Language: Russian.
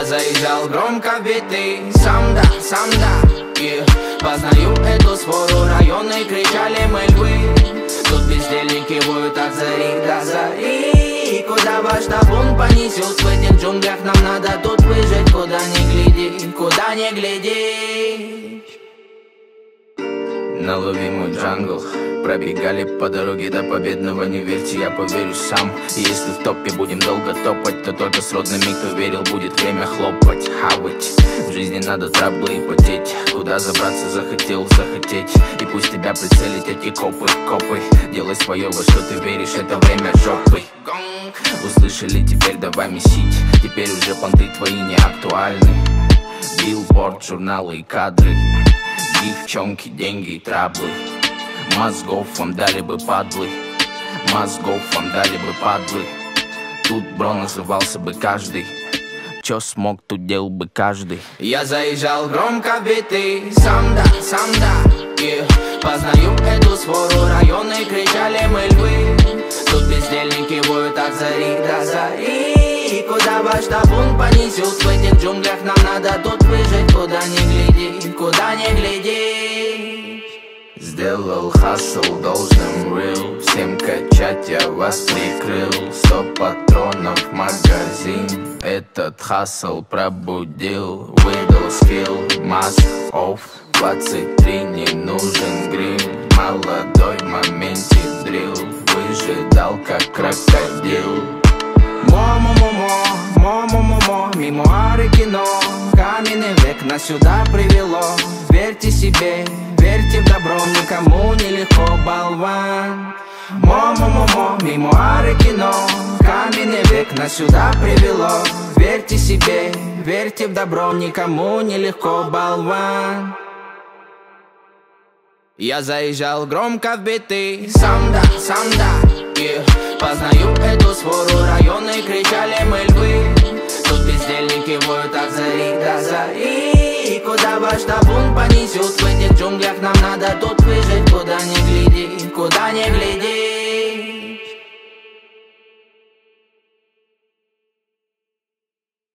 Я заезжал громко в биты, сам да, познаю эту сфору, районы кричали мы львы. Тут бездельники воют от зари до зари. Куда ваш табун понесет, в этих джунглях нам надо тут выжить. Куда ни гляди, куда ни гляди. Налови мой джангл. Пробегали по дороге до победного, не верьте, я поверю сам. И если в топе будем долго топать, то только с родными, кто верил, будет время хлопать, хавать. В жизни надо траблы и потеть. Куда забраться захотел, захотеть. И пусть тебя прицелить эти копы. Делай свое, во что ты веришь, это время жопы. Услышали, теперь давай месить. Теперь уже понты твои не актуальны. Билборд, журналы и кадры. Девчонки, деньги и траблы. Мозгов вам дали бы падлы. Мозгов вам дали бы падлы. Тут бро назывался бы каждый. Чё смог, тут делал бы каждый. Я заезжал громко в биты, сам да, познаю эту сфору, районы кричали мы львы. Тут бездельники воют от зари до зари. Куда ваш табун понесет, в этих джунглях нам надо тут выжить. Куда ни гляди, куда ни гляди. Сделал хасл должным real. Всем качать я вас прикрыл. 100 патронов в магазин. Этот хасл пробудил. Выдал скилл, маск офф. 23 не нужен грим. Молодой в моменте дрил. Выжидал как крокодил. Мо-мо-мо-мо, мемуары кино. Каменный век нас сюда привело. Верьте себе, верьте в добро, никому нелегко, болван. Мо-мо-мо-мо, мемуары кино. Каменный век нас сюда привело. Верьте себе, верьте в добро, никому нелегко, болван. Я заезжал громко в биты, сам да, познаю эту сфору, районы кричали мы львы. Тут бездельники воют от зари до зари. Куда ваш табун понесет, в этих джунглях нам надо тут выжить. Куда ни гляди, куда ни гляди.